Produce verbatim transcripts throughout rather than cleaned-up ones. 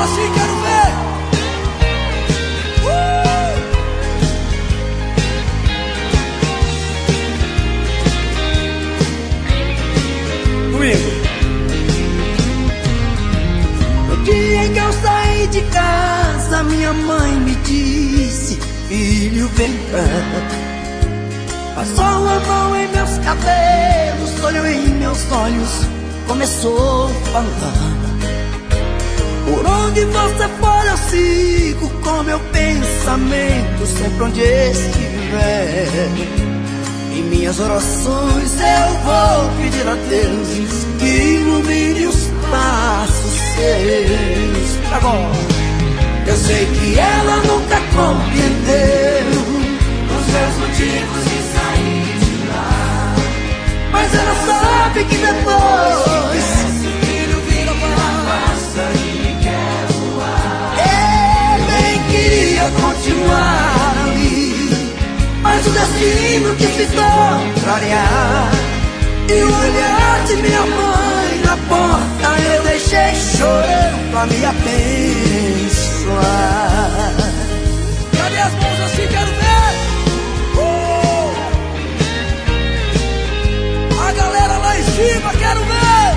assim, quero ver. Uh! Comigo. No dia em que eu saí de casa, minha mãe me disse: filho, vem cá. Passou a mão em meus cabelos, olhou em meus olhos, começou a falar: por onde você for eu sigo com meu pensamento, sempre onde estiver. Em minhas orações eu vou pedir a Deus que ilumine os passos seus. Agora, eu sei que ela nunca compreendeu os meus motivos de sair de lá, mas ela sabe que depois esse filho vira passarinho e quer voar. Eu bem queria continuar ali, mas o destino quis se contrariar. E o olhar de minha mãe na porta eu deixei chorando a me abençoar. Cadê as mãos assim, quero ver? Uh! A galera lá em cima, quero ver!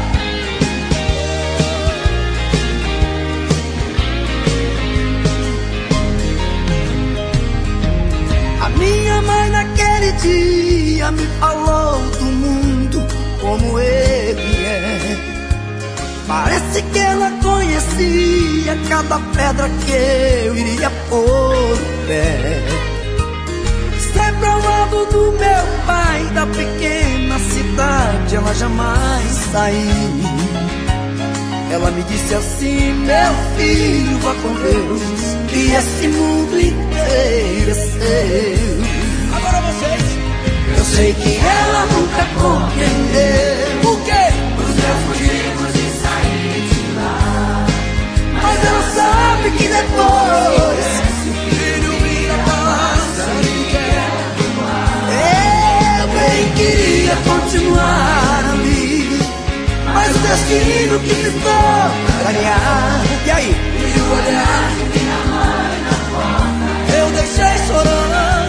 A minha mãe naquele dia me falou do mundo como ele é. Parece que ela conhecia cada pedra que eu iria pôr o pé. Sempre ao lado do meu pai, da pequena cidade ela jamais saiu. Ela me disse assim: meu filho, vá com Deus, que esse mundo inteiro é seu. Agora vocês. Eu sei que ela nunca compreendeu o quê? Os meus motivos de sair de lá, mas ela sabe que depois esse filho vira passarinho e quer voar. Eu bem queria continuar ali, mas o destino quis me contrariar. E aí? E o olhar de minha mãe na porta eu deixei chorando.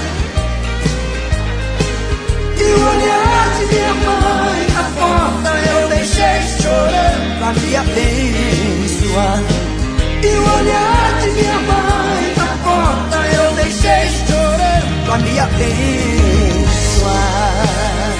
E o olhar de minha mãe na porta eu deixei chorando pra me abençoar. E o olhar de minha mãe na porta eu deixei chorando pra me abençoar.